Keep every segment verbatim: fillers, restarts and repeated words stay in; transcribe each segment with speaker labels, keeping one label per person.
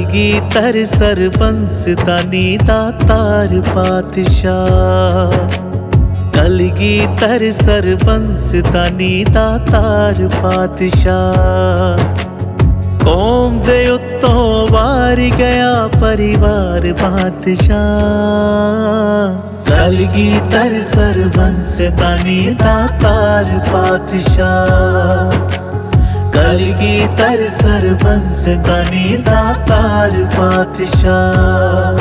Speaker 1: कलगीधर सरबंस दानी दातार पातशाह। कलगीधर सरबंस दानी दातार पातशाह। कौम दे उत्तों वार गया परिवार बादशाह। कलगीधर सरबंस दानी दातार पातशाह। कलगीधर सरबंस दानी दातार पातशाह।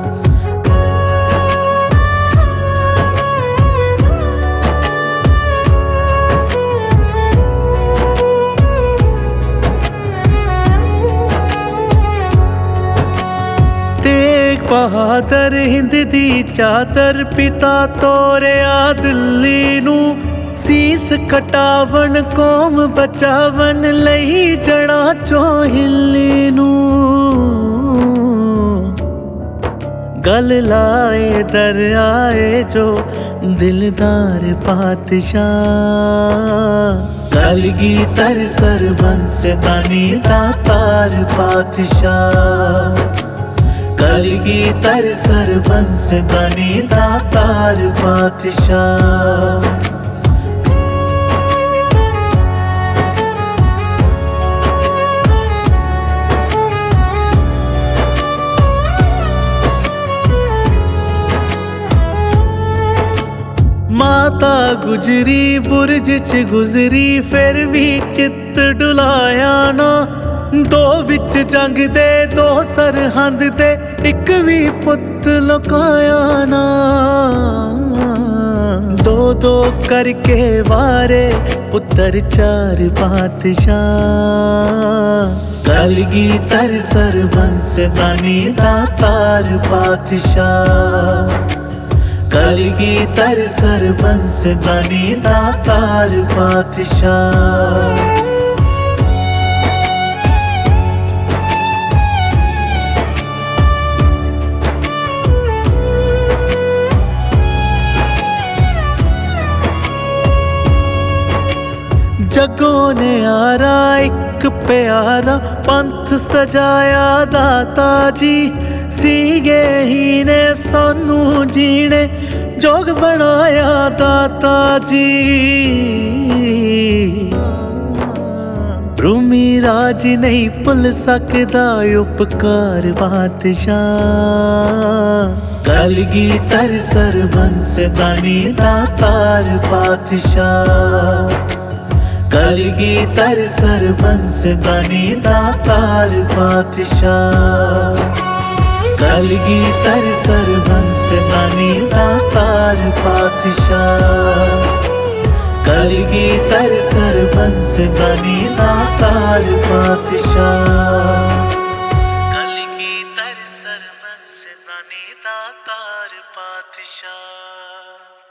Speaker 1: तेग बहादुर हिंद दी चादर पिता तोरिया दिल्ली नू। सीस कटावन कौम बचावन लई जड़ा चो हिल्ली नू। गल लाए दर आए जो दिलदार पातशाह। कलगीधर सरबंस दानी दातार पातशाह। कलगीधर सरबंस दानी दातार पातशाह। माता गुजरी बुरज च गुजरी फिर भी चित्त डुलाया ना। दो विच जंग दे दो सरहंद दे इक भी पुत लुकाया ना। दो दो करके वारे पुत्र चार पातशाह। कलगीधर सरबंस दानी दातार पातशाह। कलगीधर सरबंस दानी दातार पातशाह। जगों ने आरा एक प्यारा पंथ सजाया दाता जी। सीगे ही ने सानू जीने जोग बनाया दाता जी। रूमी राज नहीं भुल सकदा उपकार बादशाह। कलगीधर सरबंस दानी दातार पातशाह। कलगीधर सरबंस दानी दातार पातशाह। कलगीधर सरबंस दानी दातार पातशाह। कलगीधर सरबंस दानी दातार पातशाह। कलगीधर सरबंस दानी दातार पातशाह।